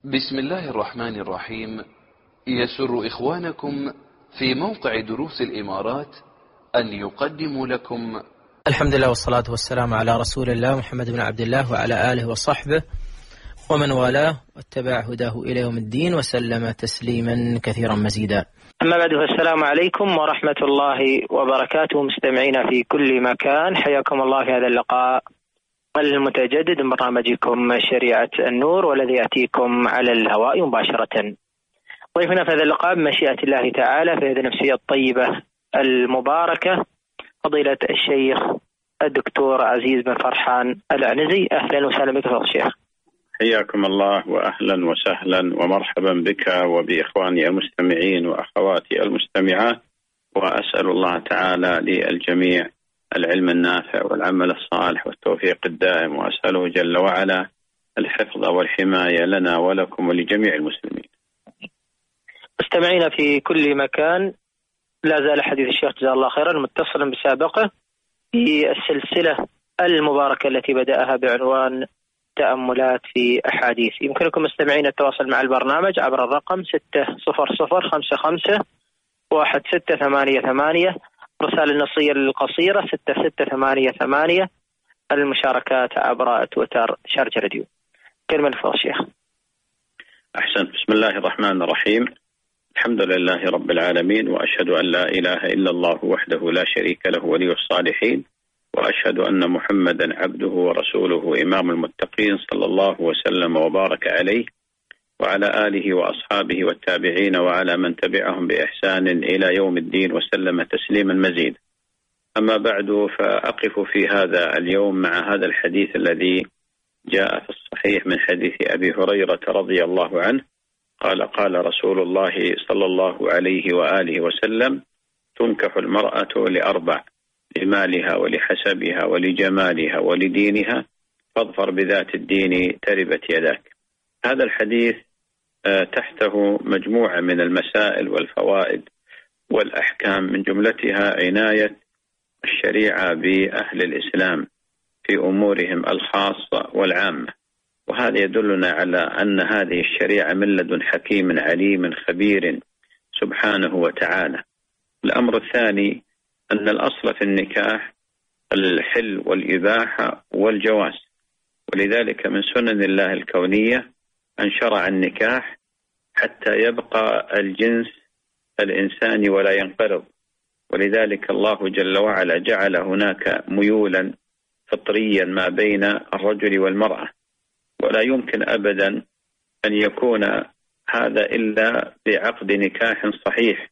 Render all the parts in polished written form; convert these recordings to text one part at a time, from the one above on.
بسم الله الرحمن الرحيم. يسر إخوانكم في موقع دروس الإمارات أن يقدموا لكم الحمد لله والصلاة والسلام على رسول الله محمد بن عبد الله وعلى آله وصحبه ومن والاه واتبع هداه إلى يوم الدين وسلم تسليما كثيرا مزيدا. أما بعد، فالسلام عليكم ورحمة الله وبركاته. مستمعينا في كل مكان، حياكم الله في هذا اللقاء المتجدد من برنامجكم شريعة النور، والذي يأتيكم على الهواء مباشرة. ضيفنا في هذا اللقاء بمشيئة الله تعالى في هذه النفسية الطيبة المباركة فضيلة الشيخ الدكتور عزيز بن فرحان العنزي. أهلا وسهلا بك فضيلة الشيخ. حياكم الله وأهلا وسهلا ومرحبا بك وبإخواني المستمعين وأخواتي المستمعات، وأسأل الله تعالى للجميع العلم النافع والعمل الصالح والتوفيق الدائم، وأسأله جل وعلا الحفظ والحماية لنا ولكم ولجميع المسلمين. مستمعينا في كل مكان، لا زال حديث الشيخ جزاه الله خيرا متصلا بسابقه في السلسلة المباركة التي بدأها بعنوان تأملات في أحاديث. يمكنكم مستمعين التواصل مع البرنامج عبر الرقم 600551688، رسالة النصية القصيرة 6688، المشاركات عبر تويتر شارجة راديو. كلمة لفضل الشيخ. أحسن. بسم الله الرحمن الرحيم. الحمد لله رب العالمين، وأشهد أن لا إله إلا الله وحده لا شريك له ولي الصالحين، وأشهد أن محمدا عبده ورسوله إمام المتقين، صلى الله وسلم وبارك عليه وعلى آله وأصحابه والتابعين وعلى من تبعهم بإحسان إلى يوم الدين وسلم تسليما مزيدا. أما بعد، فأقف في هذا اليوم مع هذا الحديث الذي جاء في الصحيح من حديث أبي هريرة رضي الله عنه قال: قال رسول الله صلى الله عليه وآله وسلم: تنكح المرأة لأربع: لمالها ولحسبها ولجمالها ولدينها، فاظفر بذات الدين تربت يداك. هذا الحديث تحته مجموعة من المسائل والفوائد والأحكام، من جملتها عناية الشريعة بأهل الإسلام في أمورهم الخاصة والعامة، وهذا يدلنا على أن هذه الشريعة من لدن حكيم عليم خبير سبحانه وتعالى. الأمر الثاني أن الأصل في النكاح الحل والإباحة والجواز، ولذلك من سنن الله الكونية أن شرع النكاح حتى يبقى الجنس الإنساني ولا ينقرض، ولذلك الله جل وعلا جعل هناك ميولا فطريا ما بين الرجل والمرأة، ولا يمكن أبدا أن يكون هذا إلا بعقد نكاح صحيح،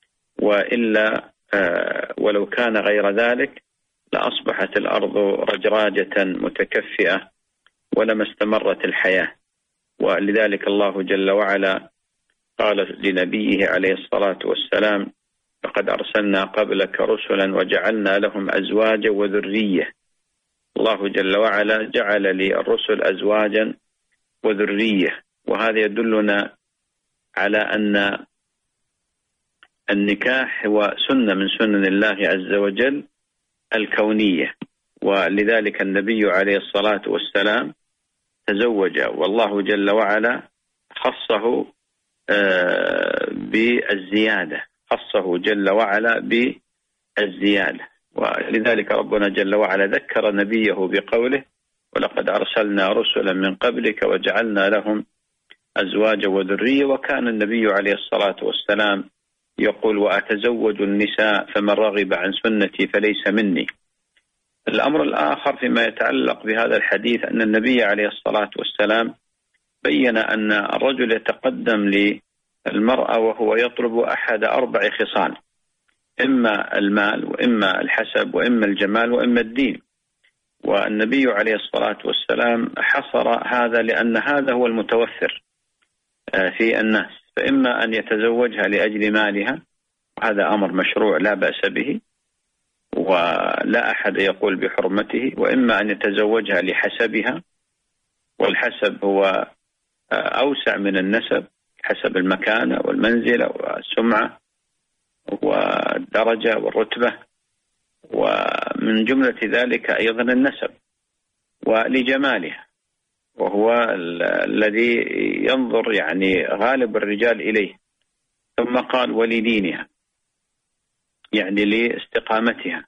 وإلا ولو كان غير ذلك لأصبحت الأرض رجراجة متكفئة ولما استمرت الحياة. ولذلك الله جل وعلا قال لنبيه عليه الصلاة والسلام: لقد أرسلنا قبلك رسلا وجعلنا لهم أزواجا وذرية. الله جل وعلا جعل للرسل أزواجا وذرية، وهذا يدلنا على أن النكاح هو سنة من سنن الله عز وجل الكونية، ولذلك النبي عليه الصلاة والسلام تزوج، والله جل وعلا خصه بالزيادة، خصه جل وعلا بالزيادة. ولذلك ربنا جل وعلا ذكر نبيه بقوله: ولقد أرسلنا رسلا من قبلك وجعلنا لهم أزواجا وذرية. وكان النبي عليه الصلاة والسلام يقول: وأتزوج النساء فمن رغب عن سنتي فليس مني. الأمر الآخر فيما يتعلق بهذا الحديث أن النبي عليه الصلاة والسلام بين أن الرجل يتقدم للمرأة وهو يطلب أحد 4 خصال: إما المال، وإما الحسب، وإما الجمال، وإما الدين. والنبي عليه الصلاة والسلام حصر هذا لأن هذا هو المتوفر في الناس، فإما أن يتزوجها لأجل مالها، هذا أمر مشروع لا بأس به ولا أحد يقول بحرمته، وإما أن يتزوجها لحسبها، والحسب هو أوسع من النسب، حسب المكانة والمنزلة والسمعة والدرجة والرتبة، ومن جملة ذلك أيضا النسب، ولجمالها. وهو الذي ينظر يعني غالب الرجال إليه. ثم قال ولدينها، يعني لاستقامتها.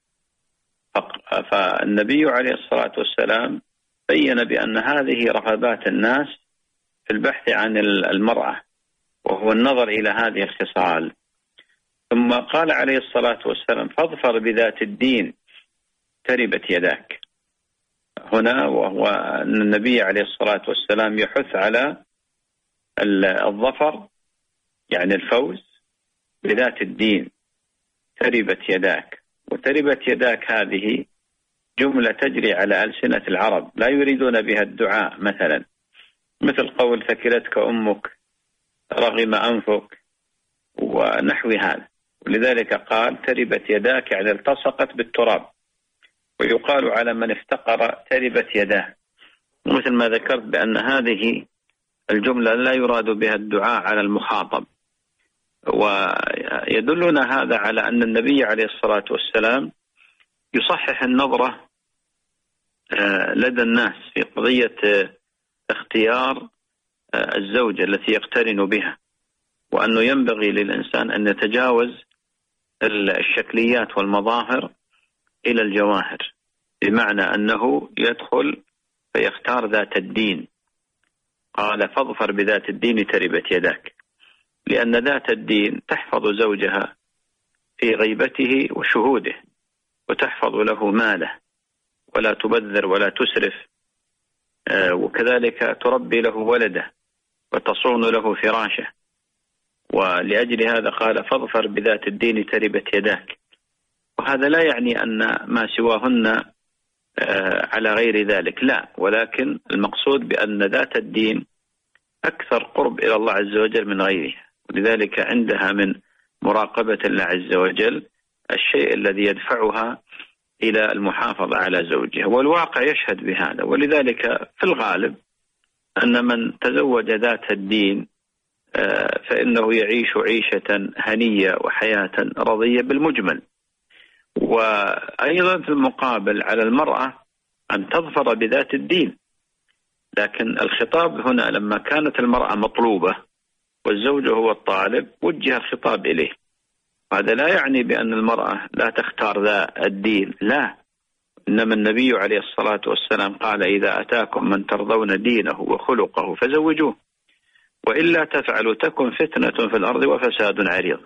فالنبي عليه الصلاة والسلام بين بأن هذه رغبات الناس في البحث عن المرأة، وهو النظر إلى هذه الخصال. ثم قال عليه الصلاة والسلام فاظفر بذات الدين تربت يداك. هنا وهو أن النبي عليه الصلاة والسلام يحث على الظفر، يعني الفوز بذات الدين. تربت يداك، وتربت يداك هذه جملة تجري على ألسنة العرب، لا يريدون بها الدعاء، مثلا مثل قول ثكلتك أمك، رغم أنفك، ونحو هذا. ولذلك قال تربت يداك، يعني التصقت بالتراب. ويقال على من افتقر تربت يداه، مثل ما ذكرت بأن هذه الجملة لا يراد بها الدعاء على المخاطب. ويدلنا هذا على أن النبي عليه الصلاة والسلام يصحح النظرة لدى الناس في قضية اختيار الزوجة التي يقترن بها، وأنه ينبغي للإنسان أن يتجاوز الشكليات والمظاهر إلى الجواهر، بمعنى أنه يدخل فيختار ذات الدين. قال فاظفر بذات الدين تربت يداك، لأن ذات الدين تحفظ زوجها في غيبته وشهوده، وتحفظ له ماله، ولا تبذر ولا تسرف، وكذلك تربي له ولده وتصون له فراشه. ولأجل هذا قال فاظفر بذات الدين تربت يداك. وهذا لا يعني أن ما سواهن على غير ذلك، لا، ولكن المقصود بأن ذات الدين أكثر قرب إلى الله عز وجل من غيرها، ولذلك عندها من مراقبة الله عز وجل الشيء الذي يدفعها إلى المحافظة على زوجها، والواقع يشهد بهذا. ولذلك في الغالب أن من تزوج ذات الدين فإنه يعيش عيشة هنية وحياة رضية بالمجمل. وأيضا في المقابل على المرأة أن تظفر بذات الدين، لكن الخطاب هنا لما كانت المرأة مطلوبة والزوج هو الطالب وجه الخطاب إليه. هذا لا يعني بأن المرأة لا تختار ذا الدين، لا، إنما النبي عليه الصلاة والسلام قال إذا أتاكم من ترضون دينه وخلقه فزوجوه، وإلا تفعلوا تكن فتنة في الأرض وفساد عريض.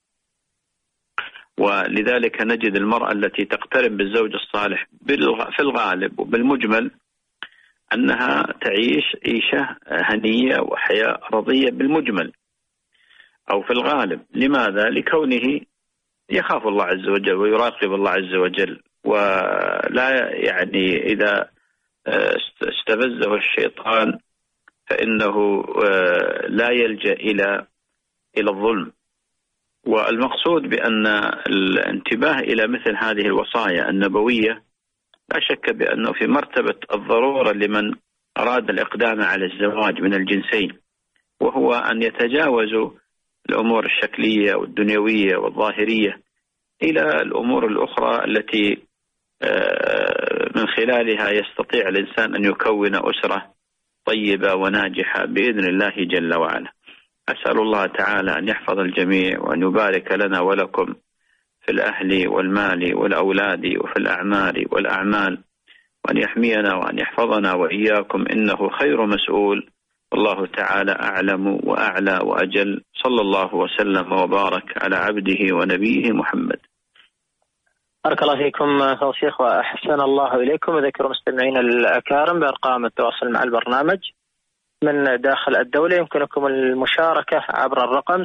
ولذلك نجد المرأة التي تقترب بالزوج الصالح في الغالب وبالمجمل أنها تعيش عيشة هنية وحياة رضية بالمجمل أو في الغالب. لماذا؟ لكونه يخاف الله عز وجل ويراقب الله عز وجل، ولا يعني إذا استفزه الشيطان فإنه لا يلجأ إلى الظلم. والمقصود بأن الانتباه إلى مثل هذه الوصايا النبوية لا شك بأنه في مرتبة الضرورة لمن أراد الإقدام على الزواج من الجنسين، وهو أن يتجاوزوا الأمور الشكلية والدنيوية والظاهرية إلى الأمور الأخرى التي من خلالها يستطيع الإنسان أن يكون أسرة طيبة وناجحة بإذن الله جل وعلا. أسأل الله تعالى أن يحفظ الجميع وأن يبارك لنا ولكم في الأهل والمال والأولاد وفي الأعمال والأعمال، وأن يحمينا وأن يحفظنا وإياكم، إنه خير مسؤول، والله تعالى أعلم وأعلى وأجل. صلى الله وسلم وبارك على عبده ونبيه محمد. بارك الله فيكم فضل الشيخ وأحسن الله إليكم. وذكر مستمعين الأكارم بأرقام التواصل مع البرنامج من داخل الدولة. يمكنكم المشاركة عبر الرقم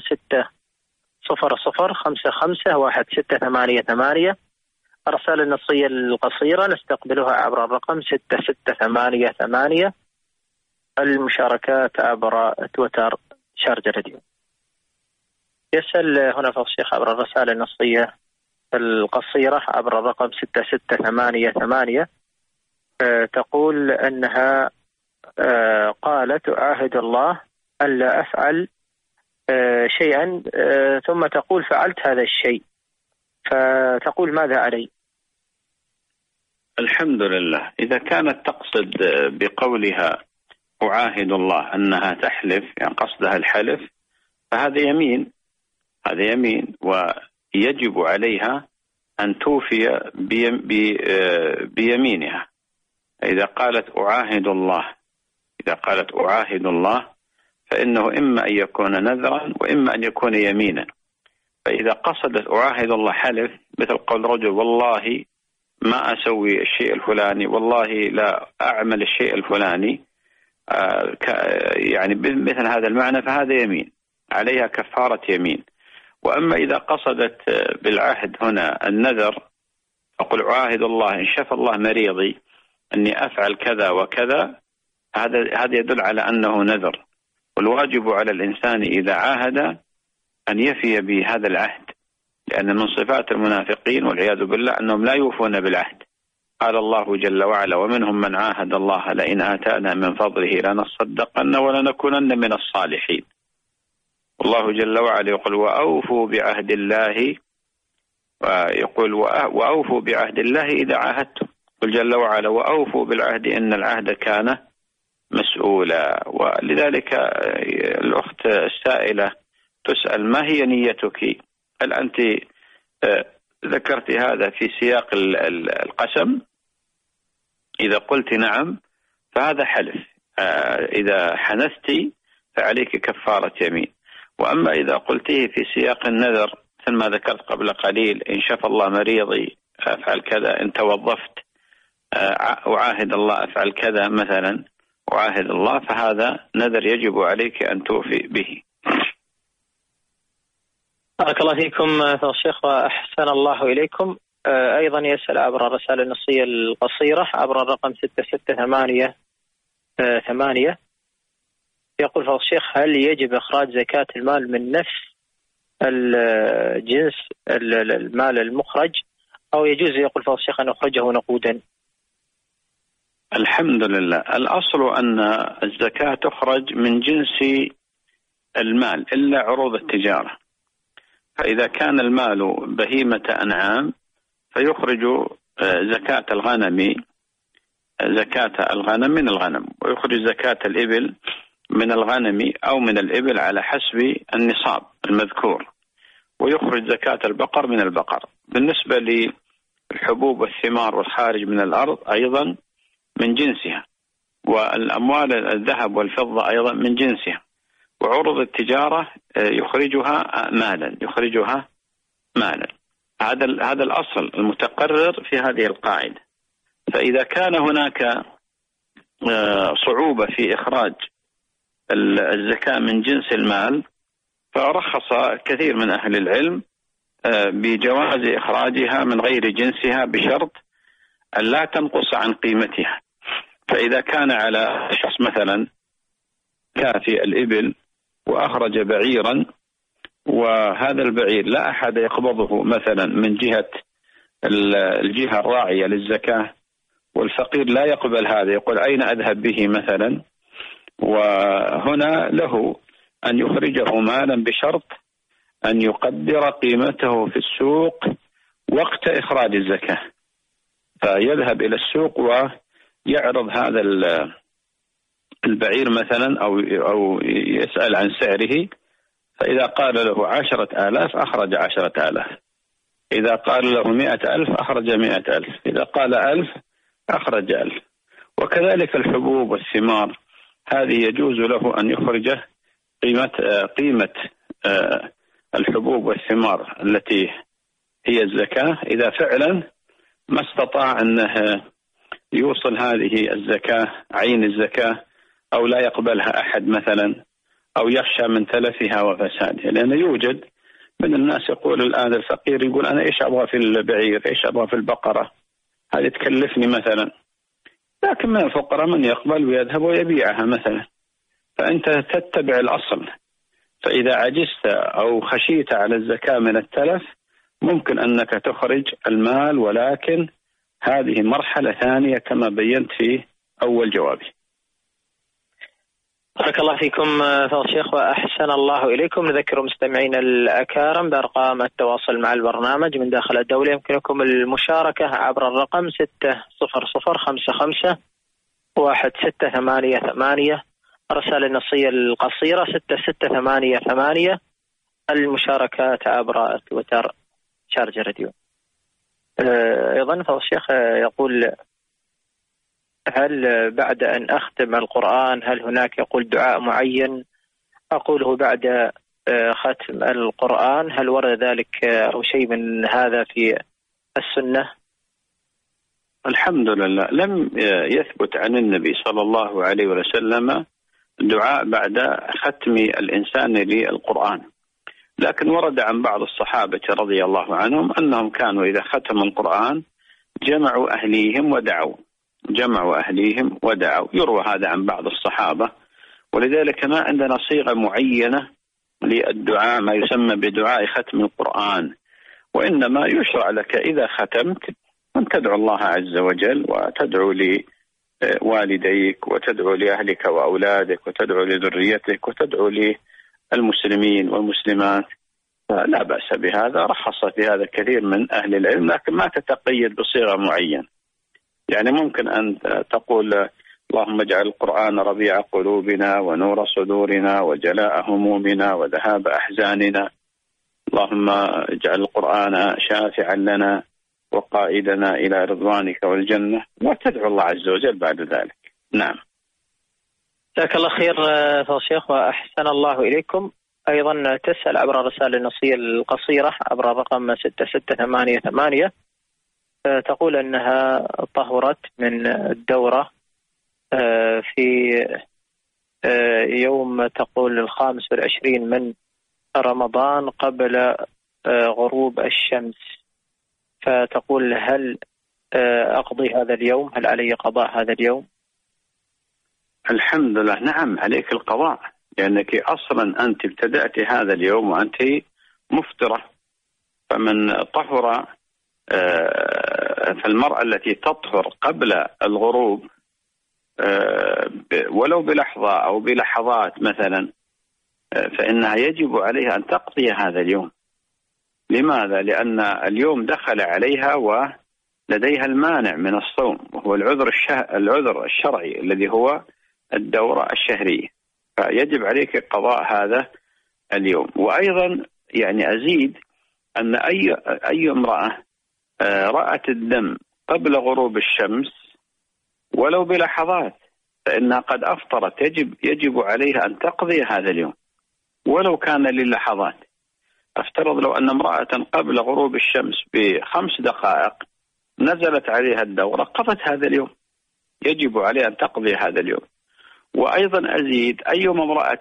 600551688. الرسائل النصية القصيرة نستقبلها عبر الرقم 6688. المشاركات عبر تويتر شارجة راديو. يسأل هنا فضل الشيخ عبر الرسائل النصية القصيرة عبر الرقم 6688. تقول أنها قالت أعاهد الله ألا أفعل شيئا، ثم تقول فعلت هذا الشيء، فتقول ماذا علي؟ الحمد لله. إذا كانت تقصد بقولها أعاهد الله أنها تحلف، يعني قصدها الحلف، فهذا يمين، هذا يمين، ويجب عليها أن توفي بيمينها. إذا قالت أعاهد الله فإنه إما أن يكون نذرا وإما أن يكون يمينا. فإذا قصدت أعاهد الله حلف، مثل قول رجل والله ما أسوي الشيء الفلاني، والله لا أعمل الشيء الفلاني، يعني مثل هذا المعنى، فهذا يمين، عليها كفارة يمين. وأما إذا قصدت بالعهد هنا النذر، أقول أعاهد الله إن شفى الله مريضي أني أفعل كذا وكذا، هذا يدل على أنه نذر. والواجب على الإنسان إذا عاهد أن يفي بهذا العهد، لأن من صفات المنافقين والعياذ بالله أنهم لا يوفون بالعهد. قال الله جل وعلا: ومنهم من عاهد الله لئن آتانا من فضله لنصدقن ولنكونن من الصالحين. والله جل وعلا يقول: وأوفوا بعهد الله، ويقول: وأوفوا بعهد الله إذا عاهدتم. قل جل وعلا: وأوفوا بالعهد إن العهد كان مسؤولا. ولذلك الأخت السائلة تسأل: ما هي نيتك؟ هل أنت ذكرت هذا في سياق القسم؟ إذا قلت نعم فهذا حلف، إذا حنثت فعليك كفارة يمين. وأما إذا قلته في سياق النذر مثل ما ذكرت قبل قليل: إن شفى الله مريضي أفعل كذا، إن توظفت أعاهد الله أفعل كذا مثلا، أعاهد الله، فهذا نذر يجب عليك أن توفي به. بارك الله فيكم فضيلة الشيخ وأحسن الله إليكم. أيضا يسأل عبر الرسالة النصية القصيرة عبر الرقم 6688، يقول فضيلة الشيخ: هل يجب إخراج زكاة المال من نفس الجنس المال المخرج، أو يجوز يقول فضيلة الشيخ أن أخرجه نقودا؟ الحمد لله، الأصل أن الزكاة تخرج من جنس المال إلا عروض التجارة. فإذا كان المال بهيمة أنعام فيخرج زكاة الغنم من الغنم، ويخرج زكاة الإبل من الغنم أو من الإبل على حسب النصاب المذكور، ويخرج زكاة البقر من البقر. بالنسبة للحبوب والثمار والخارج من الأرض أيضا من جنسها، والأموال الذهب والفضة أيضا من جنسها، وعروض التجارة يخرجها مالا. هذا الأصل المتقرر في هذه القاعدة. فإذا كان هناك صعوبة في إخراج الزكاة من جنس المال، فرخص كثير من أهل العلم بجواز إخراجها من غير جنسها بشرط أن لا تنقص عن قيمتها. فإذا كان على شخص مثلا كافي الإبل وأخرج بعيرا، وهذا البعير لا أحد يقبضه مثلا من جهة الجهة الراعية للزكاة، والفقير لا يقبل هذا، يقول أين أذهب به مثلا، وهنا له أن يخرجه مالا بشرط أن يقدر قيمته في السوق وقت إخراج الزكاة. فيذهب إلى السوق ويعرض هذا البعير مثلا أو يسأل عن سعره، فإذا قال له 10,000 أخرج 10,000، إذا قال له 100,000 أخرج 100,000، إذا قال 1000 أخرج 1000. وكذلك الحبوب والثمار، هذه يجوز له أن يخرج قيمة الحبوب والثمار التي هي الزكاة، إذا فعلا ما استطاع أنه يوصل هذه الزكاة عين الزكاة، أو لا يقبلها أحد مثلا، أو يخشى من تلفها وفسادها. لأن يوجد من الناس يقول الآن الفقير يقول أنا إيش أبغى في البعير، إيش أبغى في البقرة، هذه تكلفني مثلا. لكن من الفقراء من يقبل ويذهب ويبيعها مثلا. فأنت تتبع الأصل، فإذا عجزت أو خشيت على الزكاة من التلف ممكن أنك تخرج المال، ولكن هذه مرحلة ثانية كما بينت في أول جوابي. بارك الله فيكم فضيلة الشيخ وأحسن الله إليكم. نذكر مستمعين الأكارم بأرقام التواصل مع البرنامج من داخل الدولة. يمكنكم المشاركة عبر الرقم 60055 1688. الرسالة النصية القصيرة 6688. المشاركات عبر تويتر شارجة راديو. أيضا فضل الشيخ يقول: هل بعد أن أختم القرآن هل هناك يقول دعاء معين أقوله بعد ختم القرآن؟ هل ورد ذلك أو شيء من هذا في السنة؟ الحمد لله لم يثبت عن النبي صلى الله عليه وسلم دعاء بعد ختم الإنسان للقرآن، لكن ورد عن بعض الصحابة رضي الله عنهم أنهم كانوا إذا ختموا القرآن جمعوا أهليهم ودعوا. يروى هذا عن بعض الصحابة، ولذلك ما عندنا صيغة معينة للدعاء ما يسمى بدعاء ختم القرآن، وإنما يشرع لك إذا ختمت أن تدعو الله عز وجل، وتدعو لوالديك، وتدعو لأهلك وأولادك، وتدعو لذريتك، وتدعو للمسلمين والمسلمات، فلا بأس بهذا. رخص في هذا كثير من أهل العلم، لكن ما تتقيد بصيغة معينة. يعني ممكن أن تقول: اللهم اجعل القرآن ربيع قلوبنا ونور صدورنا وجلاء همومنا وذهاب أحزاننا، اللهم اجعل القرآن شافعا لنا وقائدنا إلى رضوانك والجنة، وتدعو الله عز وجل بعد ذلك. نعم. جزاك الله خير فضل الشيخ وأحسن الله إليكم. أيضا تسأل عبر الرسالة النصية القصيرة عبر الرقم 6688. تقول أنها طهرت من الدورة في يوم تقول 25 من رمضان قبل غروب الشمس، فتقول: هل أقضي هذا اليوم؟ هل علي قضاء هذا اليوم؟ الحمد لله نعم عليك القضاء، لأنك أصلا أنت ابتدأت هذا اليوم وأنت مفطرة. فمن طهر، فالمرأة التي تطهر قبل الغروب ولو بلحظة أو بلحظات مثلا، فإنها يجب عليها أن تقضي هذا اليوم. لماذا؟ لأن اليوم دخل عليها ولديها المانع من الصوم، وهو العذر الشرعي الذي هو الدورة الشهرية، فيجب عليك قضاء هذا اليوم. وأيضا يعني أزيد أن أي امرأة رأت الدم قبل غروب الشمس ولو بلحظات فإنها قد أفطرت، يجب عليها أن تقضي هذا اليوم ولو كان للحظات. أفترض لو أن امرأة قبل غروب الشمس ب5 دقائق نزلت عليها الدورة، قضت هذا اليوم، يجب عليها أن تقضي هذا اليوم. وأيضا أزيد: أيما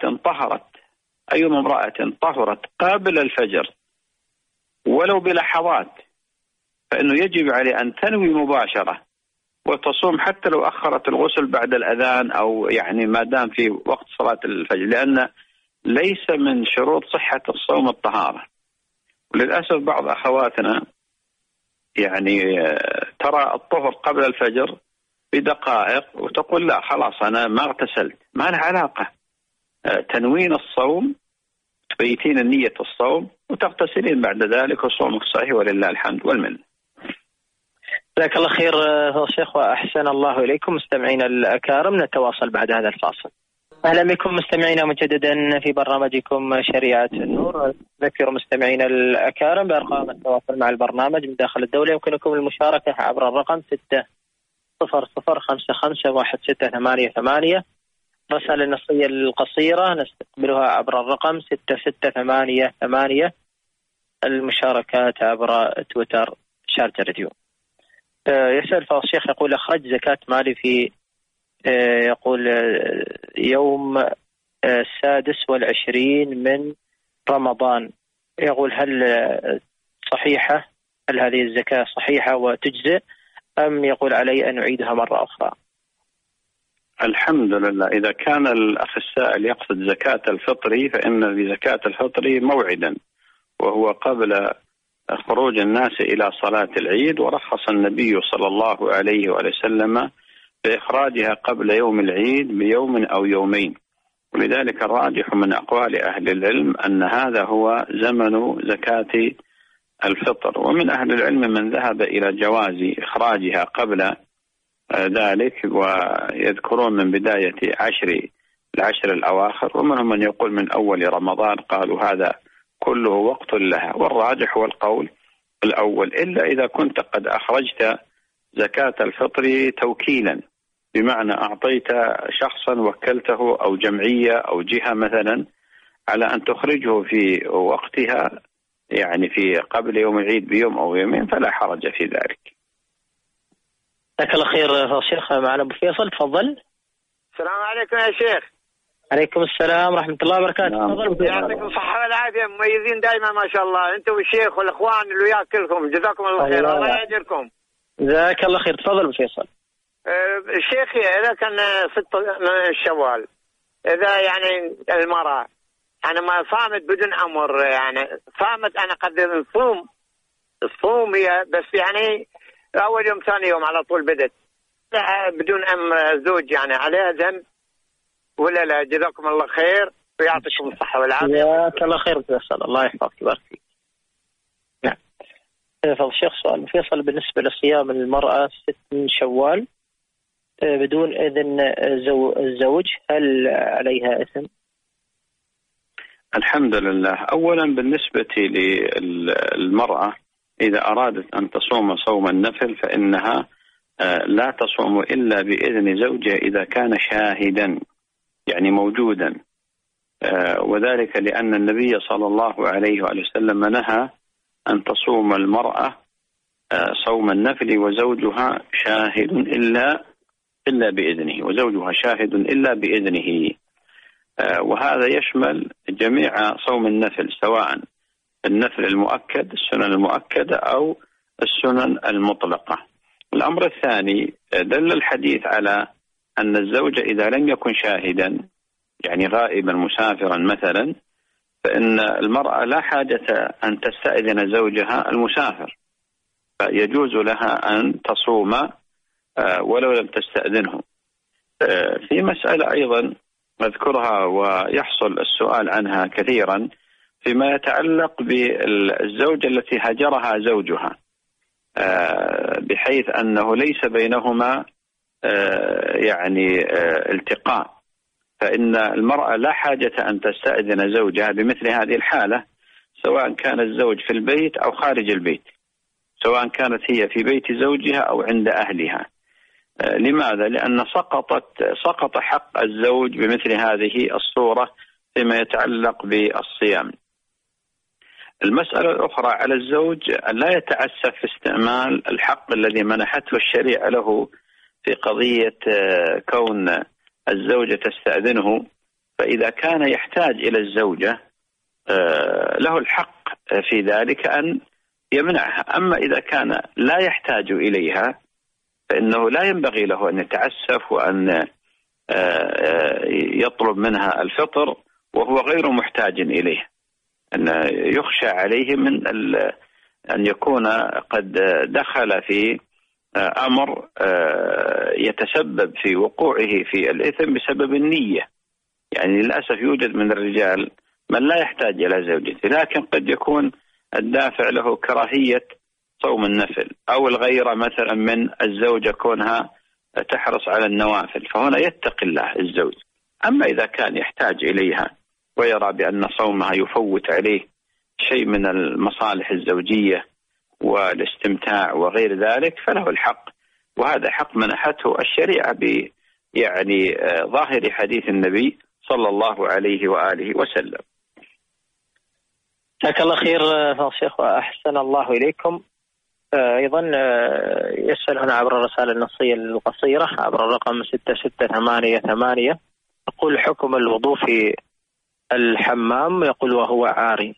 امرأة طهرت قبل الفجر ولو بلحظات، فإنه يجب عليه أن تنوي مباشرة وتصوم حتى لو أخرت الغسل بعد الأذان، أو يعني ما دام في وقت صلاة الفجر، لأن ليس من شروط صحة الصوم الطهارة. وللأسف بعض أخواتنا يعني ترى الطهر قبل الفجر بدقائق وتقول: لا خلاص أنا ما اغتسلت. ما له علاقة، تنوين الصوم، تبيتين النية الصوم وتغتسلين بعد ذلك، وصومك صحيح ولله الحمد والمنة. جزاك الله خير فضل الشيخ وأحسن الله إليكم. مستمعينا الأكارم، نتواصل بعد هذا الفاصل. أهلا بكم مستمعينا مجددا في برنامجكم شريعة النور. ذكر مستمعينا الأكارم بأرقام التواصل مع البرنامج من داخل الدولة. يمكنكم المشاركة عبر الرقم 600551688. رسالة النصية القصيرة نستقبلها عبر الرقم 6688. المشاركات عبر تويتر شارجة راديو. يسأل فضل الشيخ يقول: أخرج زكاة مالي في يقول يوم 26 من رمضان. يقول: هل صحيحة؟ هل هذه الزكاة صحيحة وتجزئ، أم يقول علي أن أعيدها مرة أخرى؟ الحمد لله. إذا كان الأخ السائل يقصد زكاة الفطر، فإن لزكاة الفطر موعدا، وهو قبل خروج الناس إلى صلاة العيد، ورخص النبي صلى الله عليه وسلم بإخراجها قبل يوم العيد بيوم أو يومين. ولذلك الراجح من أقوال أهل العلم أن هذا هو زمن زكاة الفطر. ومن أهل العلم من ذهب إلى جواز إخراجها قبل ذلك، ويذكرون من بداية العشر الأواخر، ومنهم من يقول من أول رمضان، قالوا هذا كله وقت لها. والراجح هو القول الأول، إلا إذا كنت قد أخرجت زكاة الفطر توكيلا، بمعنى أعطيت شخصا وكلته أو جمعية أو جهة مثلا على أن تخرجه في وقتها، يعني في قبل يوم العيد بيوم أو يومين، فلا حرج في ذلك. جزاك الله خير يا شيخ. معنا أبو فيصل، تفضل. السلام عليكم يا شيخ. عليكم السلام ورحمة الله وبركاته. تفضل. يعطيكم الصحة والعافية، مميزين دائما ما شاء الله، أنتم والشيخ والإخوان اللي وياك كلكم، جزاكم الله خير. الله يأجركم. جزاك الله خير. تفضل أبو فيصل. الشيخ، إذا كان 6 من شوال، إذا يعني المرأة أنا ما صامت بدون أمر، يعني صامت أنا قد نصوم هي، بس يعني أول يوم ثاني يوم على طول بدت بدون أمر زوج، يعني عليها ذنب ولا لا؟ جزاكم الله خير ويعطيكم الصحة والعافية. جزاك الله خير فيصل، الله يحفظك ويبارك فيك. نعم. فضل الشيخ، سؤال فيصل بالنسبة لصيام المرأة 6 من شوال بدون إذن الزوج، هل عليها إثم؟ الحمد لله. أولا بالنسبة للمرأة إذا أرادت أن تصوم صوم النفل فإنها لا تصوم إلا بإذن زوجها إذا كان شاهدا، يعني موجودا، وذلك لأن النبي صلى الله عليه وسلم نهى أن تصوم المرأة صوم النفل وزوجها شاهد إلا بإذنه، وزوجها شاهد إلا بإذنه. وهذا يشمل جميع صوم النفل، سواء النفل المؤكد، السنن المؤكدة، أو السنن المطلقة. الأمر الثاني، دل الحديث على أن الزوج إذا لم يكن شاهدا، يعني غائبا مسافرا مثلا، فإن المرأة لا حاجة أن تستأذن زوجها المسافر، فيجوز لها أن تصوم ولو لم تستأذنه. في مسألة أيضا أذكرها ويحصل السؤال عنها كثيرا، فيما يتعلق بالزوجة التي هجرها زوجها، بحيث أنه ليس بينهما يعني التقاء، فإن المرأة لا حاجة أن تستأذن زوجها بمثل هذه الحالة، سواء كان الزوج في البيت أو خارج البيت، سواء كانت هي في بيت زوجها أو عند أهلها. لماذا؟ لأن سقط حق الزوج بمثل هذه الصورة فيما يتعلق بالصيام. المسألة الأخرى، على الزوج أن لا يتعسف في استعمال الحق الذي منحته الشريعة له في قضية كون الزوجة تستأذنه، فإذا كان يحتاج إلى الزوجة له الحق في ذلك أن يمنعها. أما إذا كان لا يحتاج إليها فإنه لا ينبغي له أن يتعسف وأن يطلب منها الفطر وهو غير محتاج إليه، أن يخشى عليه من أن يكون قد دخل في أمر يتسبب في وقوعه في الإثم بسبب النية. يعني للأسف يوجد من الرجال من لا يحتاج إلى زوجته، لكن قد يكون الدافع له كراهية صوم النفل، أو الغيرة مثلا من الزوجة كونها تحرص على النوافل، فهنا يتقي الله الزوج. أما إذا كان يحتاج إليها ويرى بأن صومها يفوت عليه شيء من المصالح الزوجية والاستمتاع وغير ذلك فله الحق، وهذا حق منحته الشريعة يعني ظاهر حديث النبي صلى الله عليه وآله وسلم. جزاك الله خير شيخ وأحسن الله إليكم. أيضا يسأل هنا عبر الرسالة النصية القصيرة عبر الرقم 6688، يقول حكم الوضوء في الحمام، يقول وهو عاري.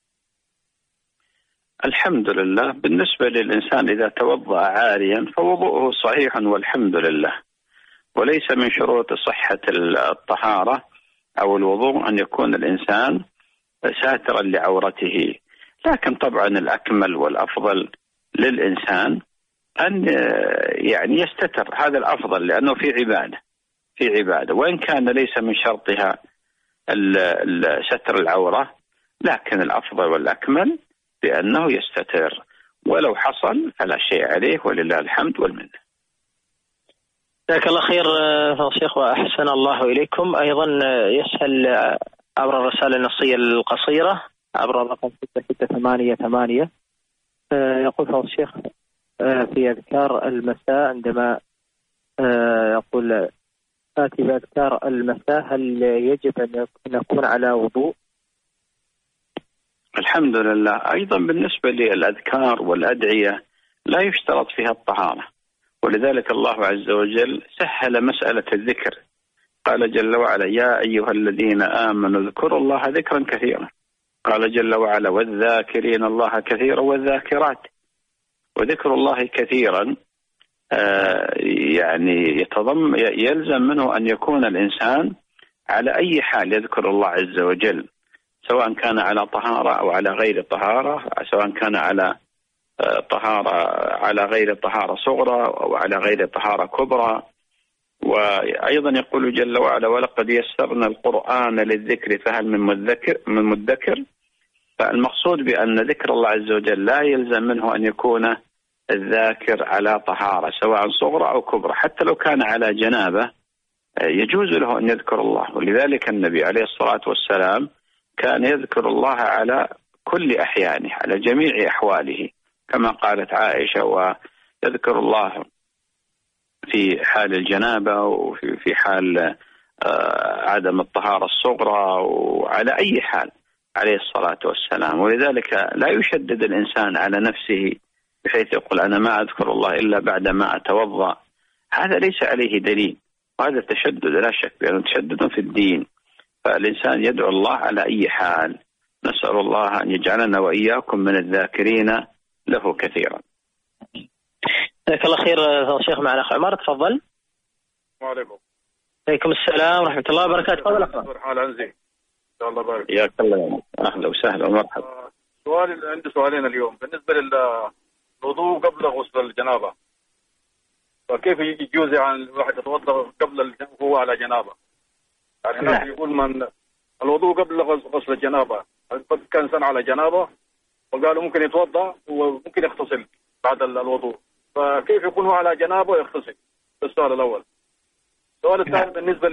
الحمد لله. بالنسبة للإنسان إذا توضأ عاريا فوضوءه صحيح والحمد لله، وليس من شروط صحة الطهارة أو الوضوء أن يكون الإنسان ساترا لعورته، لكن طبعا الأكمل والأفضل للإنسان أن يعني يستتر، هذا الأفضل لأنه في عبادة وإن كان ليس من شرطها ستر العورة، لكن الأفضل والأكمل بأنه يستتر، ولو حصل فلا شيء عليه ولله الحمد والمنة. جزاك الله خير شيخ وأحسن الله إليكم. أيضا يسأل عبر الرسالة النصية القصيرة عبر الرقم 6688. يقول فضل الشيخ في أذكار المساء عندما يقول آتي بأذكار المساء هل يجب أن نكون على وضوء؟ الحمد لله. أيضا بالنسبة للأذكار والأدعية لا يشترط فيها الطهارة، ولذلك الله عز وجل سهل مسألة الذكر. قال جل وعلا: يا أيها الذين آمنوا اذكروا الله ذكرا كثيرا. قال جل وعلا: والذاكرين الله كثيرا والذاكرات. وذكر الله كثيرا يعني يلزم منه أن يكون الإنسان على أي حال يذكر الله عز وجل، سواء كان على طهارة أو على غير طهارة، سواء كان على طهارة على غير طهارة صغرى أو على غير طهارة كبرى. وأيضا يقول جل وعلا: ولقد يسرنا القرآن للذكر فهل من مدكر. فالمقصود بأن ذكر الله عز وجل لا يلزم منه أن يكون الذاكر على طهارة سواء صغرى أو كبرى، حتى لو كان على جنابة يجوز له أن يذكر الله. ولذلك النبي عليه الصلاة والسلام كان يذكر الله على كل أحيانه، على جميع أحواله، كما قالت عائشة: ويذكر الله في حال الجنابة وفي حال عدم الطهارة الصغرى وعلى أي حال عليه الصلاة والسلام. ولذلك لا يشدد الإنسان على نفسه بحيث يقول: أنا ما أذكر الله إلا بعد ما أتوضأ. هذا ليس عليه دليل، وهذا تشدد لا شك بأنه تشدد في الدين. فالإنسان يدعو الله على أي حال. نسأل الله أن يجعلنا وإياكم من الذاكرين له كثيرا. جزاك الله خير شيخ. معنا أخ عمر، تفضل. وعليكم. عليكم السلام ورحمة الله وبركاته. تفضل أخ حال عنزي إن شاء الله بارك. يا الله، أهلا وسهلا ومرحبا. عندي سؤالين اليوم بالنسبة للوضوء قبل غسل الجنابة. فكيف يجوز يعني الواحد يتوضأ قبل وهو على جنابة؟ يعني الناس يقول من الوضوء قبل غسل الجنابة، كان إنسان على جنابة وقالوا ممكن يتوضأ وممكن يغتسل بعد الوضوء، فكيف يكون هو على جنابه ويغتسل؟ السؤال الأول. السؤال الثاني بالنسبة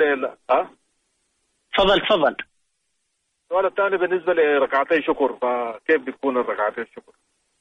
تفضل. السؤال الثاني بالنسبة لركعتي شكر، فكيف بتكون الركعتي الشكر؟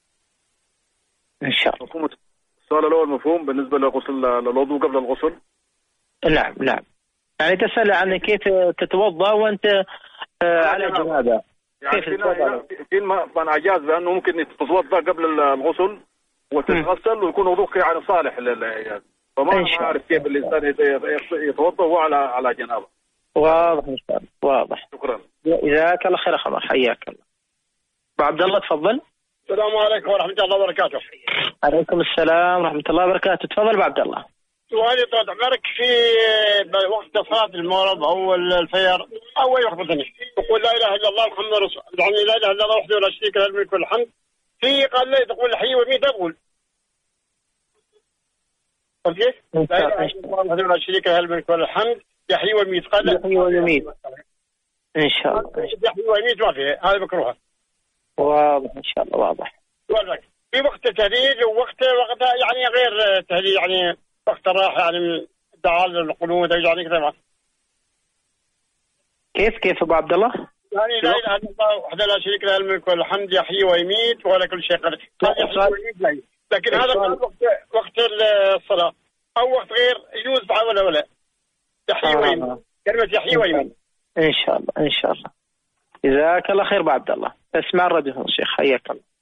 إن شاء الله. السؤال الأول مفهوم بالنسبة للوضوء قبل الغسل؟ نعم. يعني تسأل عن كيف تتوضأ وأنت على جنابة. يعني في من أجاز بأنه ممكن تتوضأ قبل الغسل وتتغسل ويكون وضوء يعني صالح فما أعرف كيف الإنسان يتوضأ وهو على جنابة. واضح إن شاء الله، واضح. شكرا. جزاك الله خير خبر، حياك الله. أبو عبد الله تفضل. السلام عليكم ورحمة الله وبركاته. عليكم السلام ورحمة الله وبركاته. تفضل أبو عبد الله. سؤالي طال عمرك في وقت صلاة المغرب أو الفجر أو أي وقت ثاني تقول لا إله إلا الله محمد رسول الله، يعني لا إله إلا الله وحده لا شريك له الملك والحمد. في قال لي تقول الحي والميت أقول كيف؟ لا إله إلا الله وحده لا شريك له الملك والحمد يحيي ويميت. قال يحيي ويميت إن شاء الله. يحيي ويميت ما فيه، هذا مكروه. واضح إن شاء الله، واضح. في وقت التهليل ووقت يعني غير التهليل، يعني وقت الراحة يعني الدعاء للقنوت يعني كذا. كيف أبو عبد الله؟ يعني لا إله إلا الله وحده لا شريك له الملك والحمد يحيي ويميت ولا كل شيء قدير. لكن هذا وقت الصلاة أو وقت غير يجوز ولا يحيي ويميت. كلمة يحيي ويميت. إن شاء الله. جزاك الله خير أبو عبد الله. اسمع الراديو الشيخ، حياك الله.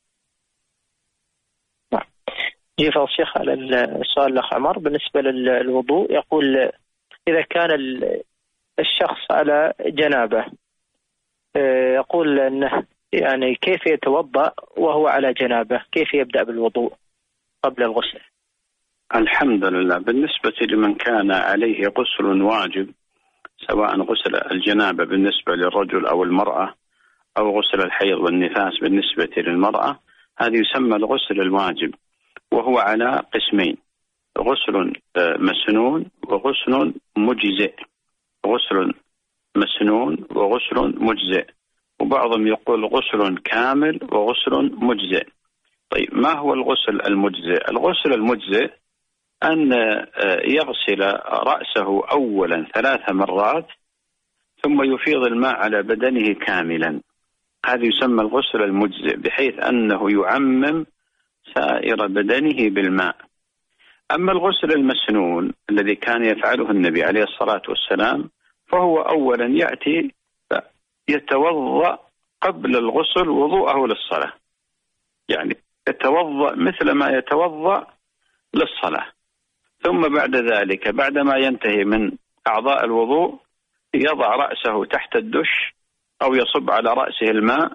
جيف الشيخ على السؤال الأخ عمر بالنسبة للوضوء، يقول إذا كان الشخص على جنابة يقول أنه يعني كيف يتوضأ وهو على جنابة، كيف يبدأ بالوضوء قبل الغسل؟ الحمد لله. بالنسبة لمن كان عليه غسل واجب، سواء غسل الجنابة بالنسبة للرجل أو المرأة أو غسل الحيض والنفاس بالنسبة للمرأة، هذا يسمى الغسل الواجب، وهو على قسمين: غسل مسنون وغسل مجزئ. غسل مسنون وغسل مجزئ، وبعضهم يقول غسل كامل وغسل مجزئ. طيب، ما هو الغسل المجزئ؟ الغسل المجزئ أن يغسل رأسه أولا 3 مرات ثم يفيض الماء على بدنه كاملا. هذا يسمى الغسل المجزئ، بحيث أنه يعمم سائر بدنه بالماء. أما الغسل المسنون الذي كان يفعله النبي عليه الصلاة والسلام، فهو أولا يأتي يتوضأ قبل الغسل وضوءه للصلاة، يعني يتوضأ مثل ما يتوضأ للصلاة، ثم بعد ذلك بعدما ينتهي من أعضاء الوضوء يضع رأسه تحت الدش أو يصب على رأسه الماء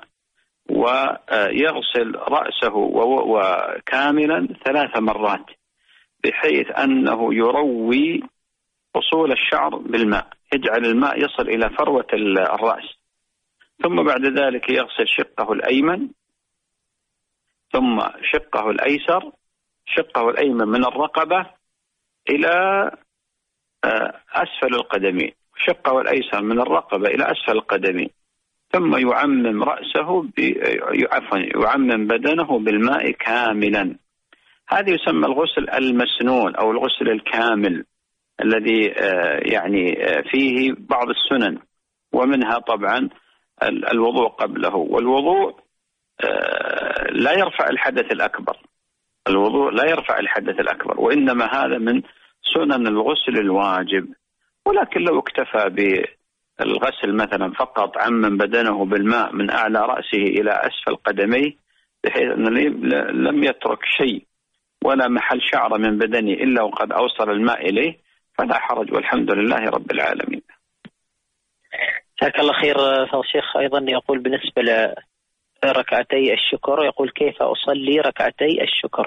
ويغسل رأسه وكاملا 3 مرات، بحيث أنه يروي أصول الشعر بالماء، يجعل الماء يصل إلى فروة الرأس، ثم بعد ذلك يغسل شقه الأيمن ثم شقه الأيسر، شقه الأيمن من الرقبة إلى أسفل القدمين، شقه الأيسر من الرقبة إلى أسفل القدمين، ثم يعمم رأسه يعمم بدنه بالماء كاملا. هذا يسمى الغسل المسنون أو الغسل الكامل، الذي يعني فيه بعض السنن، ومنها طبعا الوضوء قبله. والوضوء لا يرفع الحدث الأكبر، الوضوء لا يرفع الحدث الأكبر، وإنما هذا من سنن الغسل الواجب. ولكن لو اكتفى بالغسل مثلا فقط، عمم بدنه بالماء من أعلى رأسه إلى أسفل قدميه، بحيث أنه لم يترك شيء ولا محل شعر من بدنه إلا وقد أوصل الماء إليه، فلا حرج، والحمد لله رب العالمين. جزاك الله خير. فالشيخ أيضا يقول بالنسبة لركعتي الشكر، يقول كيف أصلي ركعتي الشكر؟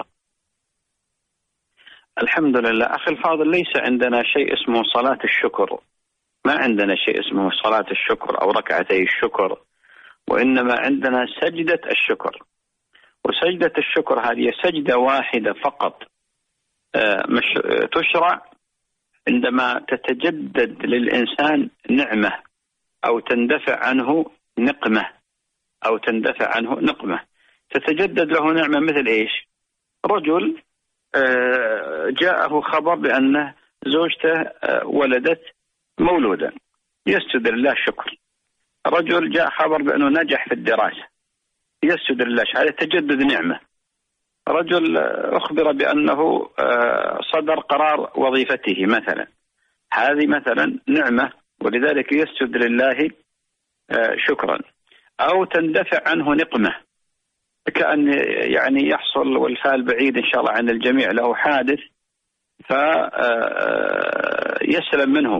الحمد لله أخي الفاضل، ليس عندنا شيء اسمه صلاة الشكر، ما عندنا شيء اسمه صلاة الشكر أو ركعتي الشكر، وإنما عندنا سجدة الشكر. وسجدة الشكر هذه سجدة واحدة فقط تشرع عندما تتجدد للإنسان نعمة أو تندفع عنه نقمة، أو تندفع عنه نقمة. تتجدد له نعمة مثل إيش؟ رجل جاءه خبر بأن زوجته ولدت مولودا، يسجد لله شكر. رجل جاء خبر بأنه نجح في الدراسة، يسجد لله، هذا تجدد نعمة. رجل أخبر بأنه صدر قرار وظيفته مثلا، هذه مثلا نعمة، ولذلك يسجد لله شكرا. أو تندفع عنه نقمة، كأن يعني يحصل، والفال بعيد إن شاء الله عن الجميع، له حادث فيسلم منه،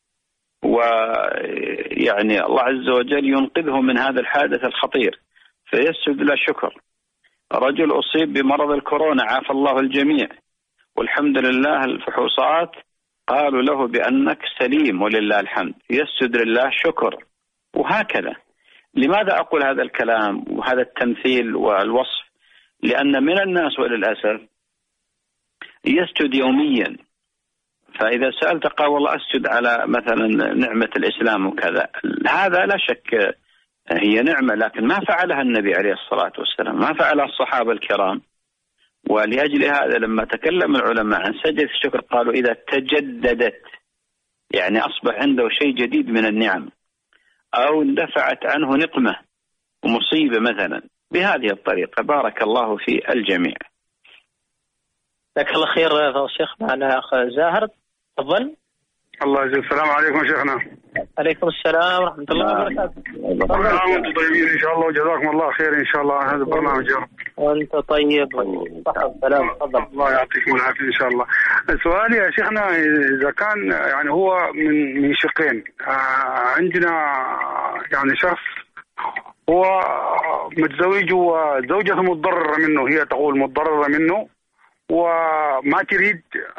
ويعني الله عز وجل ينقذه من هذا الحادث الخطير فيسجد له شكر. رجل أصيب بمرض الكورونا، عافى الله الجميع، والحمد لله الفحوصات قالوا له بأنك سليم ولله الحمد، يسجد لله شكر. وهكذا. لماذا أقول هذا الكلام وهذا التمثيل والوصف؟ لأن من الناس وللأسف يسجد يوميا، فإذا سألت قال والله أسجد على مثلا نعمة الإسلام وكذا، هذا لا شك هي نعمة، لكن ما فعلها النبي عليه الصلاة والسلام، ما فعلها الصحابة الكرام. ولأجل هذا لما تكلم العلماء عن سجدة الشكر قالوا إذا تجددت، يعني أصبح عنده شيء جديد من النعم، أو اندفعت عنه نقمة ومصيبة مثلا، بهذه الطريقة. بارك الله في الجميع. جزاك الله خير. الشيخ معنا أخ زاهر، تفضل. الله يجزاك. السلام عليكم شيخنا. عليكم السلام ورحمة الله وبركاته. وانتم طيبين إن شاء الله، وجزاكم الله خير إن شاء الله هذا البرنامج يا رب. وأنت طيب والصحة والسلام. تفضل. الله يعطيكم العافية إن شاء الله. سؤالي يا شيخنا، إذا كان يعني هو من شقين، عندنا يعني شخص هو متزوج وزوجته متضررة منه، هي تقول متضررة منه وما تريد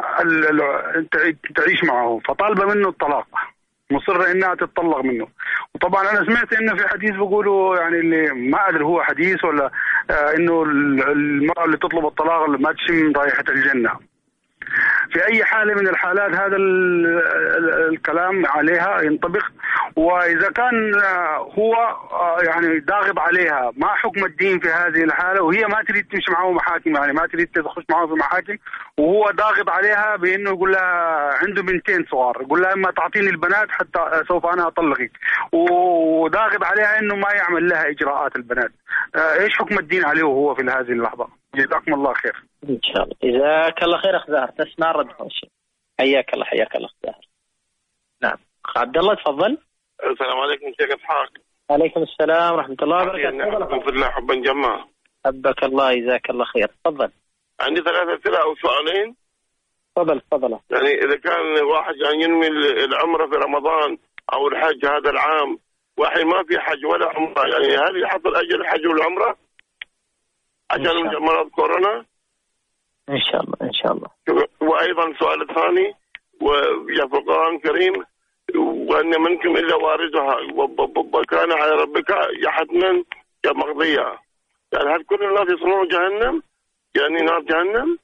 تعيش معه، فطالبة منه الطلاق، مصرة انها تتطلق منه. وطبعا انا سمعت انه في حديث بيقولوا يعني اللي ما ادري هو حديث ولا انه المرأة اللي تطلب الطلاق ما تشم رائحة الجنة. في أي حالة من الحالات هذا الكلام عليها ينطبق؟ وإذا كان هو يعني ضاغط عليها، ما حكم الدين في هذه الحالة وهي ما تريد تمشي معه محاكم، يعني ما تريد تخش معه في محاكم وهو ضاغط عليها بأنه يقول لها عنده بنتين صغار، يقول لها إما تعطيني البنات حتى سوف أنا أطلقك، وضاغط عليها إنه ما يعمل لها إجراءات البنات. إيش حكم الدين عليه وهو في هذه اللحظة؟ جزاكم الله خير. إن شاء الله. جزاك الله خير أخ زاهر، تسمع رد الشيء. حياك الله حياك الله أخ زاهر. نعم أخ عبد الله تفضل. السلام عليكم شيخ إسحاق. عليكم السلام ورحمة الله وبركاته. أحبكم في الله حبا جما. حبك الله جزاك الله خير. تفضل. عندي 3 أسئلة أو سؤالين. تفضل. يعني إذا كان واحد يعني ينوي العمرة في رمضان أو الحج هذا العام، واحد ما في حج ولا عمرة، يعني هل يحصل أجر الحج والعمرة عشان مرض كورونا؟ إن شاء الله. وأيضا السؤال الثاني، وفي القرآن الكريم وأن منكم إلا واردها وكان على ربك يحتما كمقضية، يعني هل كل الناس يصلون جهنم يعني نار جهنم؟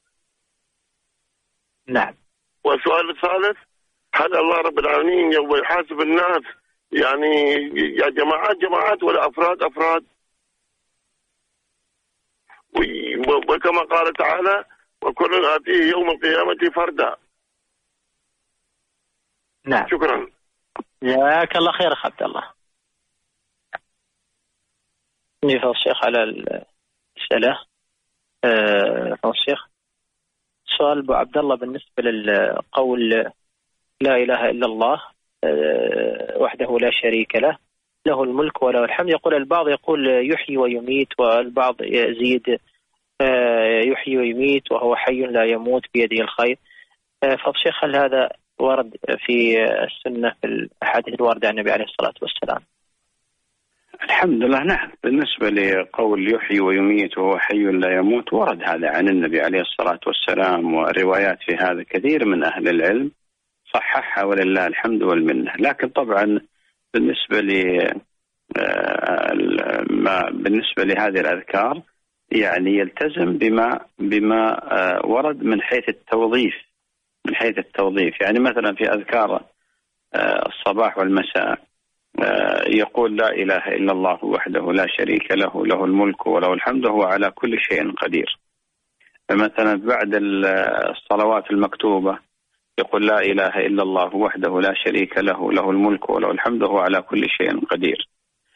نعم. والسؤال الثالث، هل الله رب العالمين يوم يحاسب الناس يعني يا جماعات ولا أفراد؟ وكما قال تعالى وكل آتيه يوم القيامة فردا. نعم. شكرا. جزاك الله خير أخ عبد الله. نفضل الشيخ على الأسئلة. الشيخ سؤال أبو عبد الله بالنسبة للقول لا إله إلا الله وحده لا شريك له الملك وله الحمد. يقول البعض يقول يحيي ويميت، والبعض يزيد يحيي ويميت وهو حي لا يموت بيده الخير. فالشيخ هل هذا ورد في السنة في الأحاديث الواردة عن النبي عليه الصلاة والسلام؟ الحمد لله نعم. بالنسبة لقول يحيي ويميت وهو حي لا يموت ورد هذا عن النبي عليه الصلاة والسلام، والروايات في هذا كثير من أهل العلم صححها ولله الحمد والمنة. لكن طبعا بالنسبة لهذه الأذكار يعني يلتزم بما ورد من حيث التوظيف. يعني مثلا في أذكار الصباح والمساء يقول لا إله إلا الله وحده لا شريك له الملك وله الحمد وهو على كل شيء قدير. مثلا بعد الصلوات المكتوبة يقول لا إله إلا الله وحده لا شريك له الملك وله الحمد وهو على كل شيء قدير.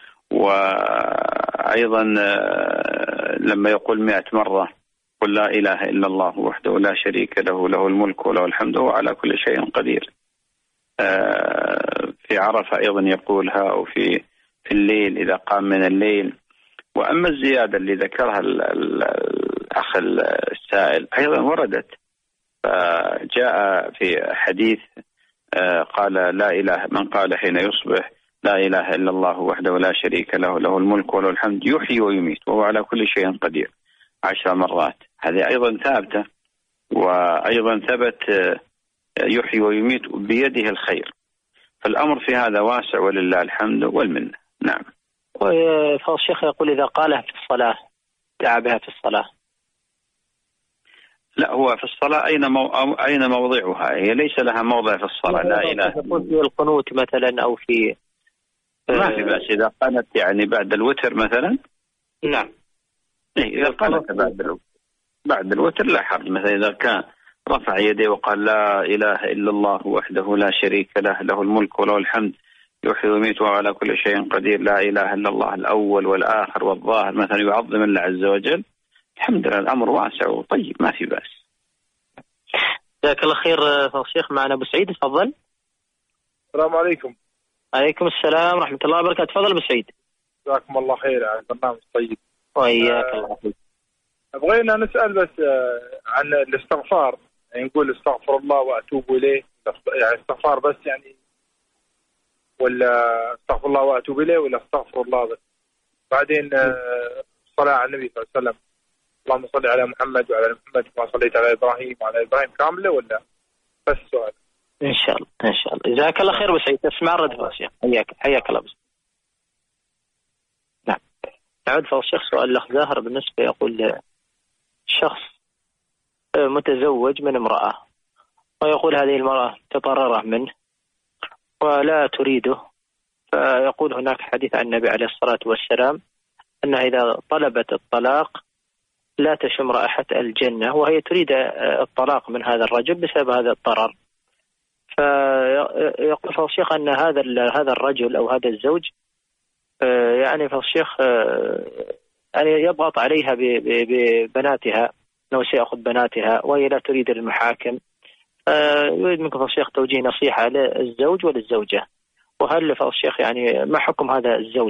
وأيضا لما يقول 100 مرة قل لا إله إلا الله وحده لا شريك له الملك وله الحمد وهو على كل شيء قدير. في عرفة أيضا يقولها، أو في الليل إذا قام من الليل. وأما الزيادة اللي ذكرها الأخ السائل أيضا وردت، فجاء في حديث قال لا إله من قال حين يصبح لا إله إلا الله وحده لا شريك له الملك وله الحمد يحيي ويميت وهو على كل شيء قدير 10 مرات. هذه أيضا ثابتة. وأيضا ثبت يحيي ويميت بيده الخير. فالأمر في هذا واسع ولله الحمد والمنة. نعم. فالشيخ يقول إذا قالها في الصلاة دعا بها في الصلاة. لا، هو في الصلاة أين موضعها؟ هي ليس لها موضع في الصلاة. لا إله. في القنوت مثلا أو في ما في بأس إذا قالت يعني بعد الوتر مثلا. نعم. إذا قالت بعد الوتر لا حرج. مثلا إذا كان رفع يديه وقال لا إله إلا الله وحده لا شريك له الملك وله الحمد يحيي ويميت وهو على كل شيء قدير، لا إله إلا الله الأول والآخر والظاهر، مثلا يعظم الله عز وجل. الحمد لله الأمر واسع وطيب ما في بأس. جزاك الله خير. الشيخ معنا أبو سعيد تفضل. السلام عليكم. عليكم السلام ورحمة الله وبركاته. تفضل أبو سعيد. جزاكم الله خير على البرنامج الطيب. وإياك الله خير. بغينا نسأل بس عن الاستغفار، يعني نقول استغفر الله وأتوب إليه، يعني استغفار بس يعني، ولا استغفر الله وأتوب إليه، ولا استغفر الله بس؟ بعدين الصلاة على النبي صلى الله عليه وسلم، اللهم صل على محمد وعلى محمد كما صليت على إبراهيم وعلى إبراهيم كاملة، ولا بس سؤال؟ إن شاء الله إن شاء الله. جزاك الله خير أبو سعيد. تسمع الرد فالشيخ. حياك الله. نعم. نعود فالشيخ سؤال الأخ زاهر بالنسبة يقول شخص متزوج من امرأة ويقول هذه المرأة تضرر منه ولا تريده، فيقول هناك حديث عن النبي عليه الصلاة والسلام أنها إذا طلبت الطلاق لا تشم رائحة الجنة، وهي تريد الطلاق من هذا الرجل بسبب هذا الضرر. فيقول فالشيخ أن هذا الرجل أو هذا الزوج يعني فالشيخ يعني يضغط عليها ببناتها أنه سيأخذ بناتها وهي لا تريد المحاكم. يريد منكم فالشيخ توجيه نصيحة للزوج وللزوجة، وهل فالشيخ يعني ما حكم هذا الزوج؟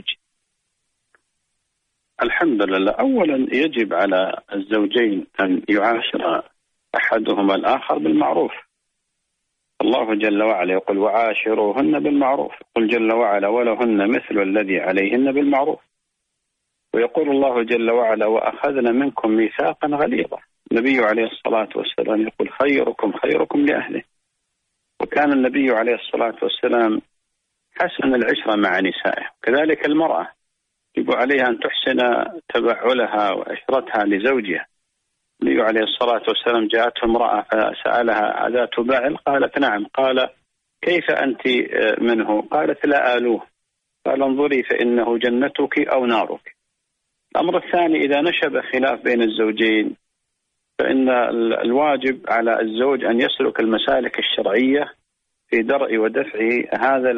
الحمد لله. أولا يجب على الزوجين أن يعاشر أحدهما الآخر بالمعروف. الله جل وعلا يقول وعاشروهن بالمعروف، يقول جل وعلا ولهن مثل الذي عليهن بالمعروف، ويقول الله جل وعلا وأخذنا منكم ميثاقا غليظا. النبي عليه الصلاة والسلام يقول خيركم خيركم لأهله، وكان النبي عليه الصلاة والسلام حسن العشرة مع نسائه. كذلك المرأة يجب عليها أن تحسن تبعلها وعشرتها لزوجها. النبي عليه الصلاة والسلام جاءته امرأة فسألها أذات بعل؟ قالت نعم. قال كيف أنت منه؟ قالت لا آلوه. قال انظري فإنه جنتك أو نارك. الأمر الثاني إذا نشب خلاف بين الزوجين فإن الواجب على الزوج أن يسلك المسالك الشرعية في درء ودفع هذا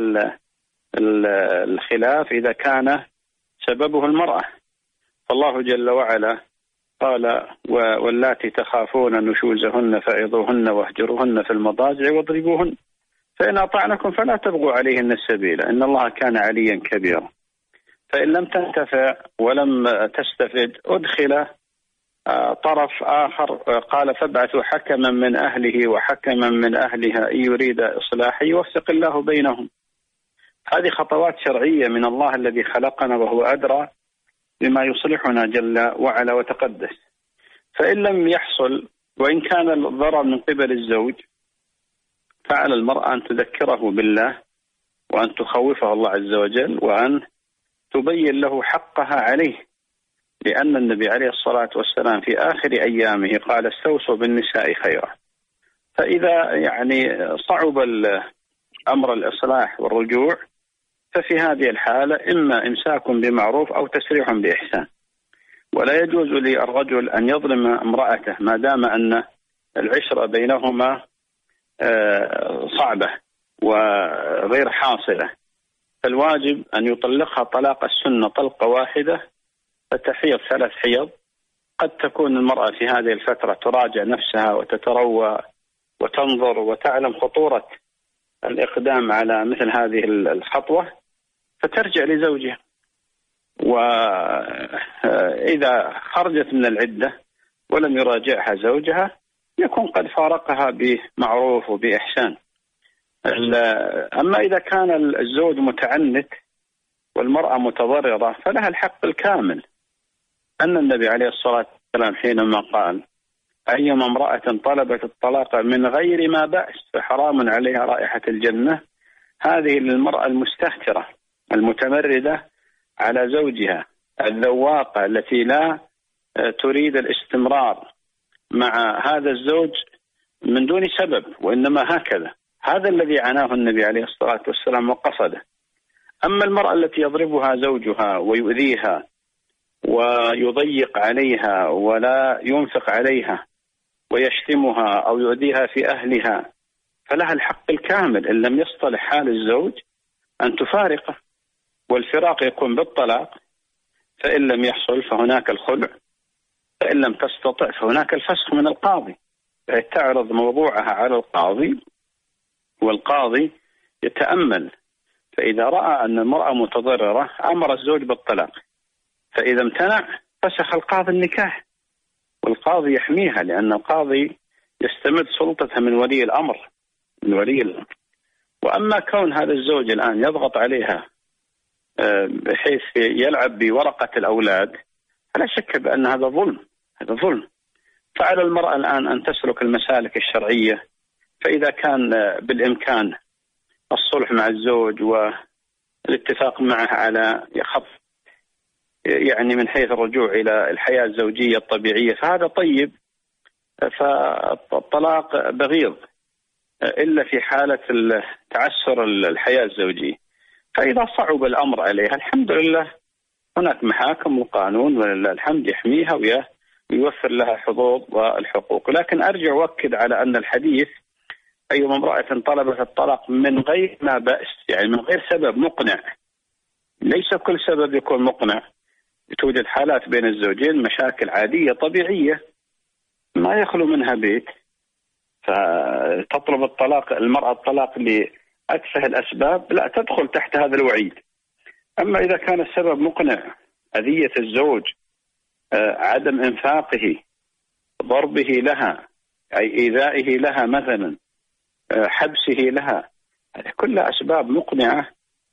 الخلاف إذا كان سببه المرأة. فالله جل وعلا قال واللاتي تخافون نشوزهن فعظوهن واهجروهن في المضاجع واضربوهن فإن أطعنكم فلا تبغوا عليهن السبيل إن الله كان عليا كبيرا. فإن لم تنتفع ولم تستفد أدخل طرف آخر، قال فابعثوا حكما من أهله وحكما من أهلها إن يريد إصلاحا يوفق الله بينهم. هذه خطوات شرعية من الله الذي خلقنا وهو أدرى بما يصلحنا جل وعلا وتقدس. فإن لم يحصل وإن كان الضرر من قبل الزوج فعلى المرأة أن تذكره بالله وأن تخوفه الله عز وجل وأن تبين له حقها عليه، لأن النبي عليه الصلاة والسلام في آخر أيامه قال استوصوا بالنساء خيرا. فإذا يعني صعب أمر الإصلاح والرجوع ففي هذه الحالة إما إمساك بمعروف أو تسريح بإحسان. ولا يجوز للرجل أن يظلم امرأته ما دام أن العشرة بينهما صعبة وغير حاصلة. فالواجب أن يطلقها طلاق السنة طلقة واحدة فتحيض 3 حيض. قد تكون المرأة في هذه الفترة تراجع نفسها وتتروى وتنظر وتعلم خطورة الإقدام على مثل هذه الخطوة فترجع لزوجها، وإذا خرجت من العدة ولم يراجعها زوجها يكون قد فارقها بمعروف وبإحسان. أما إذا كان الزوج متعنت والمرأة متضررة فلها الحق الكامل. أن النبي عليه الصلاة والسلام حينما قال أيما امرأة طلبت الطلاق من غير ما بأس فحرام عليها رائحة الجنة، هذه للمرأة المستهترة المتمردة على زوجها الذواقة التي لا تريد الاستمرار مع هذا الزوج من دون سبب وإنما هكذا. هذا الذي عناه النبي عليه الصلاة والسلام وقصده. أما المرأة التي يضربها زوجها ويؤذيها ويضيق عليها ولا ينفق عليها ويشتمها أو يؤذيها في أهلها فلها الحق الكامل إن لم يصطلح حال الزوج أن تفارقه، والفراق يكون بالطلاق. فإن لم يحصل فهناك الخلع، فإن لم تستطع فهناك الفسخ من القاضي. تعرض موضوعها على القاضي والقاضي يتأمل، فإذا رأى أن المرأة متضررة أمر الزوج بالطلاق، فإذا امتنع فسخ القاضي النكاح والقاضي يحميها، لأن القاضي يستمد سلطته من ولي الأمر وأما كون هذا الزوج الآن يضغط عليها بحيث يلعب بورقة الأولاد فلا شك بأن هذا ظلم. فعلى المرأة الآن أن تسلك المسالك الشرعية. فإذا كان بالإمكان الصلح مع الزوج والاتفاق معه على خفض يعني من حيث الرجوع إلى الحياة الزوجية الطبيعية فهذا طيب. فالطلاق بغيض إلا في حالة تعسر الحياة الزوجية. فإذا صعب الأمر عليها الحمد لله هناك محاكم وقانون ولله الحمد يحميها ويوفر لها حظوظ والحقوق. لكن أرجع وأكد على أن الحديث أي امرأة طلبت الطلاق من غير ما بأس، يعني من غير سبب مقنع، ليس كل سبب يكون مقنع. توجد حالات بين الزوجين مشاكل عادية طبيعية ما يخلو منها بيت، فتطلب الطلاق المرأة الطلاق لأتفه الأسباب لا تدخل تحت هذا الوعيد. أما إذا كان السبب مقنع، أذية الزوج، عدم إنفاقه، ضربه لها، أي إيذائه لها مثلا، حبسه لها، هذه كلها أسباب مقنعة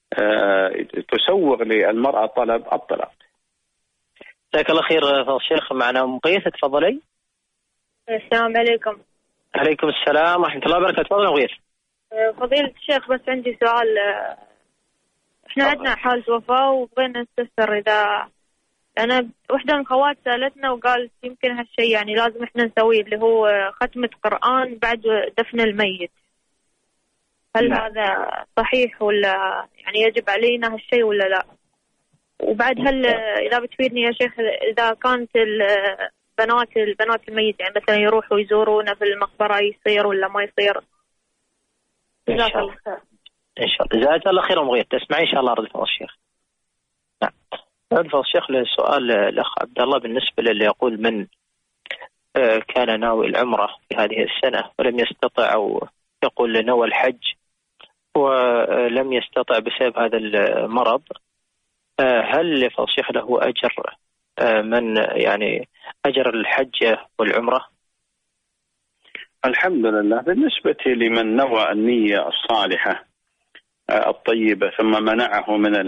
تسوغ للمرأة طلب الطلاق. جزاك الله خير فضل الشيخ. معنا أم قيس، تفضلي. السلام عليكم. عليكم السلام ورحمة الله وبركاته. تفضل أم قيس. فضيلة الشيخ بس عندي سؤال. احنا عندنا حالة وفاة وبغينا نستفسر إذا أنا واحدة من الخوات سألتنا وقالت يمكن هالشيء يعني لازم احنا نسويه اللي هو ختمة قرآن بعد دفن الميت. هل هذا صحيح ولا يعني يجب علينا هالشيء ولا لا؟ وبعد هل إذا بتفيدني يا شيخ إذا كانت البنات الميت يعني مثلا يروحوا يزورونا في المقبرة يصير ولا ما يصير؟ إن شاء الله. إن شاء الله. جزاك الله خير أم غيث. تسمعي إن شاء الله رد فضل الشيخ. نعم. رد فضل الشيخ لسؤال الأخ عبد الله بالنسبة للي يقول من كان ناوي العمرة في هذه السنة ولم يستطع، أو يقول نوى الحج ولم يستطع بسبب هذا المرض، هل فضل الشيخ له أجر من يعني أجر الحج والعمرة؟ الحمد لله. بالنسبة لمن نوى النية الصالحة الطيبة ثم منعه من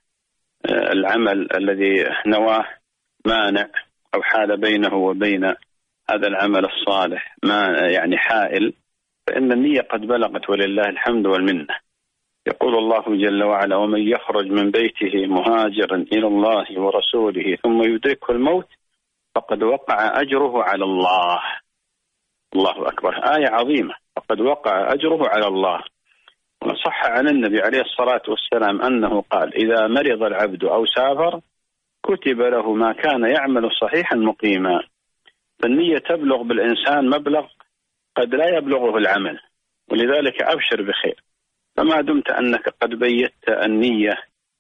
العمل الذي نواه مانع أو حال بينه وبين هذا العمل الصالح ما يعني حائل، فإن النية قد بلغت ولله الحمد والمنة. يقول الله جل وعلا: ومن يخرج من بيته مهاجرا إلى الله ورسوله ثم يدركه الموت فقد وقع أجره على الله. الله أكبر، آية عظيمة. فقد وقع أجره على الله. وصح عن النبي عليه الصلاة والسلام أنه قال: إذا مرض العبد أو سافر كتب له ما كان يعمل صحيحا مقيما. فالنية تبلغ بالإنسان مبلغ قد لا يبلغه العمل، ولذلك أبشر بخير. فما دمت أنك قد بيت النية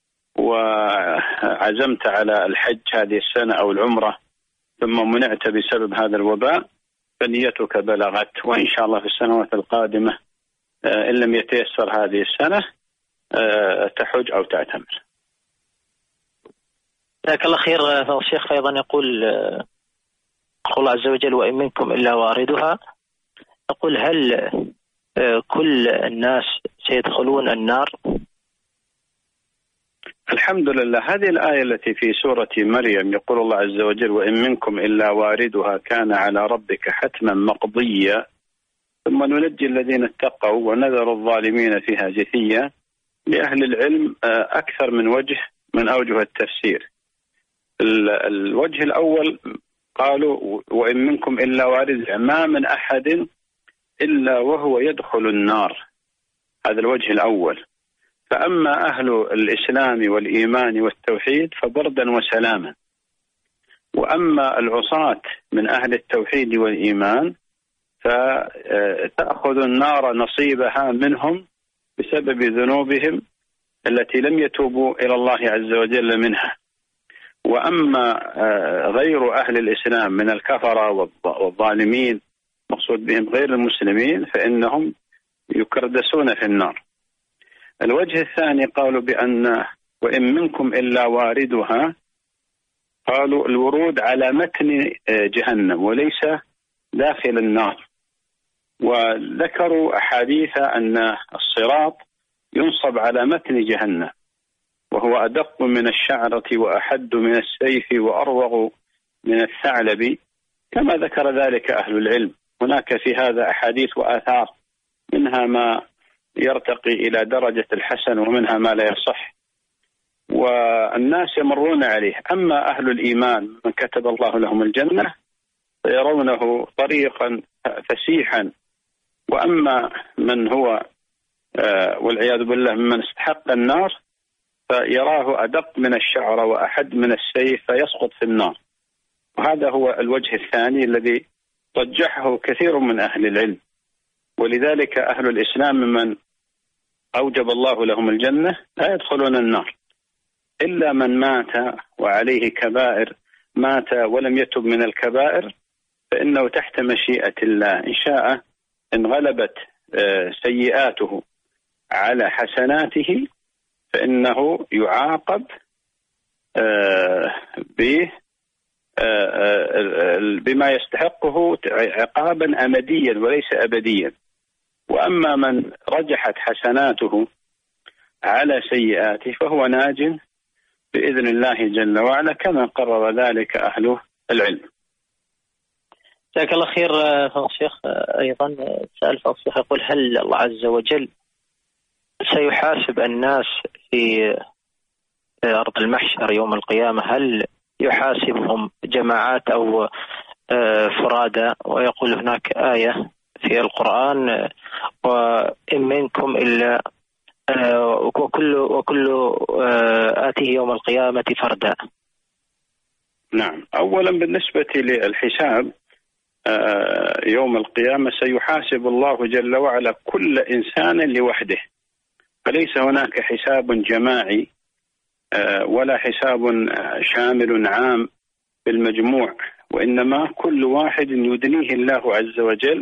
وعزمت على الحج هذه السنة أو العمرة ثم منعت بسبب هذا الوباء فنيتك بلغت، وإن شاء الله في السنوات القادمة إن لم يتيسر هذه السنة تحج أو تعتمر. جزاك الله خير. الشيخ أيضا يقول الله عز وجل: وإن منكم إلا واردها. يقول: هل كل الناس سيدخلون النار؟ الحمد لله. هذه الآية التي في سورة مريم يقول الله عز وجل: وإن منكم إلا واردها كان على ربك حتما مقضيا ثم ننجي الذين اتقوا ونذر الظالمين فيها جثيا. لأهل العلم أكثر من وجه من أوجه التفسير. الوجه الأول قالوا: وإن منكم إلا واردها، ما من أحد إلا وهو يدخل النار. هذا الوجه الأول. فأما أهل الإسلام والإيمان والتوحيد فبردا وسلاما، وأما العصاة من أهل التوحيد والإيمان فتأخذ النار نصيبها منهم بسبب ذنوبهم التي لم يتوبوا إلى الله عز وجل منها. وأما غير أهل الإسلام من الكفرة والظالمين مقصود بهم غير المسلمين فإنهم يكردسون في النار. الوجه الثاني قالوا بأن وإن منكم إلا واردها، قالوا الورود على متن جهنم وليس داخل النار. وذكروا أحاديث أن الصراط ينصب على متن جهنم وهو أدق من الشعرة وأحد من السيف وأروغ من الثعلب، كما ذكر ذلك أهل العلم. هناك في هذا أحاديث وآثار، منها ما يرتقي إلى درجة الحسن ومنها ما لا يصح، والناس يمرون عليه. أما أهل الإيمان من كتب الله لهم الجنة فيرونه طريقا فسيحا وأما من هو والعياذ بالله ممن استحق النار فيراه أدق من الشعرة وأحد من السيف فيسقط في النار. وهذا هو الوجه الثاني الذي رجحه كثير من أهل العلم. ولذلك أهل الإسلام ممن أوجب الله لهم الجنة لا يدخلون النار إلا من مات وعليه كبائر، مات ولم يتب من الكبائر فإنه تحت مشيئة الله، إن شاء إن غلبت سيئاته على حسناته فإنه يعاقب بما يستحقه عقابا أمديا وليس أبديا. وأما من رجحت حسناته على سيئاته فهو ناج بإذن الله جل وعلا كما قرر ذلك أهل العلم. جزاك الله خير فضيلة الشيخ. أيضا سأل فضيلة الشيخ يقول هل الله عز وجل سيحاسب الناس في أرض المحشر يوم القيامة؟ هل يحاسبهم جماعات أو فرادى؟ ويقول هناك آية في القرآن وإن منكم إلا وكل آتيه يوم القيامة فردا. نعم، أولا بالنسبة للحساب يوم القيامة سيحاسب الله جل وعلا كل إنسان لوحده، فليس هناك حساب جماعي ولا حساب شامل عام بالمجموع، وإنما كل واحد يدنيه الله عز وجل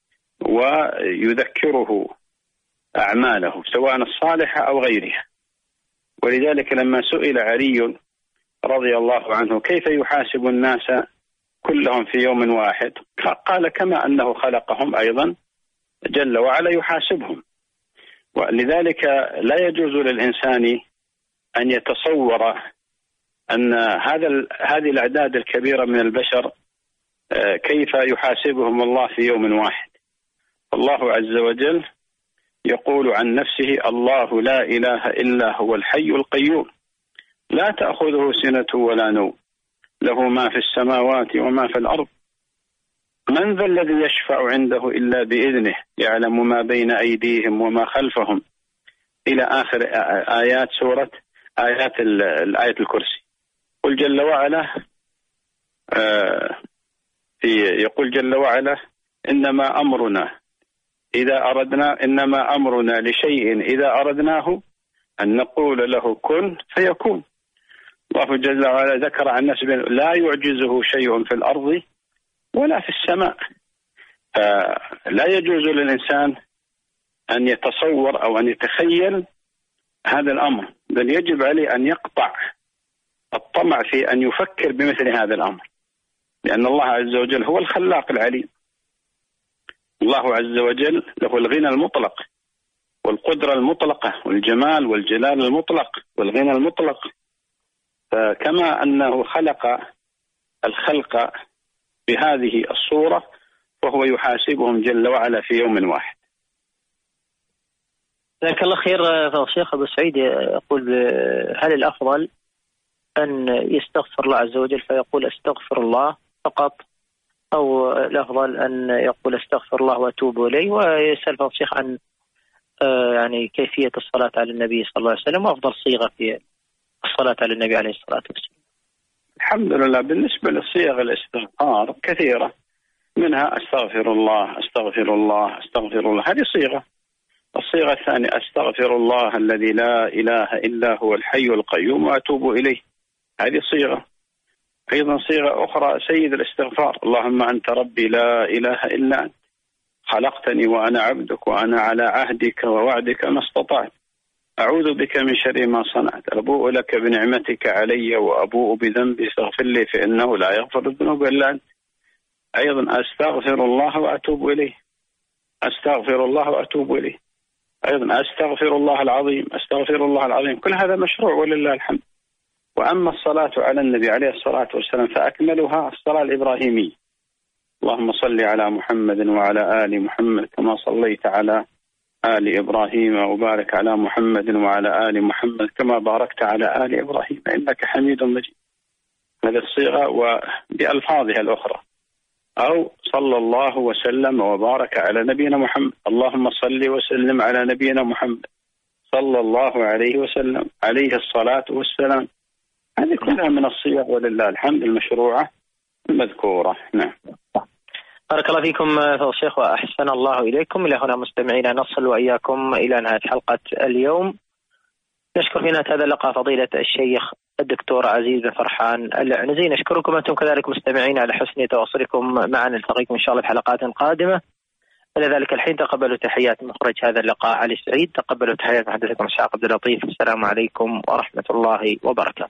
ويذكره أعماله سواء الصالحة أو غيرها. ولذلك لما سئل علي رضي الله عنه كيف يحاسب الناس كلهم في يوم واحد، قال كما أنه خلقهم أيضا جل وعلا يحاسبهم. ولذلك لا يجوز للإنسان أن يتصور أن هذه الأعداد الكبيرة من البشر كيف يحاسبهم الله في يوم واحد. الله عز وجل يقول عن نفسه: الله لا إله إلا هو الحي القيوم لا تأخذه سنة ولا نوم له ما في السماوات وما في الأرض من ذا الذي يشفع عنده إلا بإذنه يعلم ما بين أيديهم وما خلفهم إلى آخر آيات سورة الآية الكرسي. قل جل وعلا يقول جل وعلا: إنما أمرنا لشيء إذا أردناه أن نقول له كن فيكون. الله جل وعلا ذكر عن نفسه لا يعجزه شيء في الأرض ولا في السماء. فلا يجوز للإنسان أن يتصور أو أن يتخيل هذا الأمر، بل يجب عليه أن يقطع الطمع في أن يفكر بمثل هذا الأمر، لأن الله عز وجل هو الخلاق العليم. الله عز وجل له الغنى المطلق والقدرة المطلقة والجمال والجلال المطلق والغنى المطلق. فكما أنه خلق الخلق بهذه الصورة وهو يحاسبهم جل وعلا في يوم واحد. جزاك الله خير فضيلة الشيخ. أبو سعيد يقول: هل الأفضل أن يستغفر الله عز وجل فيقول استغفر الله فقط، أو الأفضل أن يقول استغفر الله وأتوب إليه؟ ويسأل فضيلة الشيخ عن يعني كيفية الصلاة على النبي صلى الله عليه وسلم وأفضل صيغة في الصلاة على النبي عليه الصلاة والسلام. الحمد لله. بالنسبة لصيغ الاستغفار كثيرة، منها أستغفر الله أستغفر الله أستغفر الله، هذه صيغة. الصيغة الثانية أستغفر الله الذي لا إله إلا هو الحي القيوم وأتوب إليه، هذه صيغة. أيضا صيغة أخرى سيد الاستغفار: اللهم أنت ربي لا إله إلا أنت خلقتني وأنا عبدك وأنا على عهدك ووعدك ما استطعت أعوذ بك من شر ما صنعت أبوء لك بنعمتك علي وأبوء بذنبي فاغفر لي فإنه لا يغفر الذنوب إلا أنت. أيضا أستغفر الله وأتوب إليه أستغفر الله وأتوب إليه. أيضا أستغفر الله العظيم أستغفر الله العظيم. كل هذا مشروع ولله الحمد. وأما الصلاة على النبي عليه الصلاة والسلام فأكملها الصلاة الإبراهيمية: اللهم صل على محمد وعلى آل محمد كما صليت على آل إبراهيم وبارك على محمد وعلى آل محمد كما باركت على آل إبراهيم إنك حميد مجيد. هذه الصيغة وبألفاظها الأخرى. أو صلى الله وسلم وبارك على نبينا محمد، اللهم صل وسلم على نبينا محمد صلى الله عليه وسلم عليه الصلاة والسلام. هذه كلها من الصيغ ولله الحمد المشروعة المذكورة. نعم. بارك الله فيكم فضيلة الشيخ وأحسن الله إليكم. إلى هنا مستمعينا نصل وإياكم إلى نهاية حلقة اليوم. نشكر في نهاية هذا اللقاء فضيلة الشيخ الدكتور عزيز بن فرحان العنزي. نشكركم أنتم كذلك مستمعين على حسن تواصلكم معنا. نلتقيكم إن شاء الله في حلقات قادمة. إلى ذلك الحين تقبلوا تحيات مخرج هذا اللقاء علي سعيد. تقبلوا تحيات محدثكم الشيخ عبد اللطيف. السلام عليكم ورحمة الله وبركاته.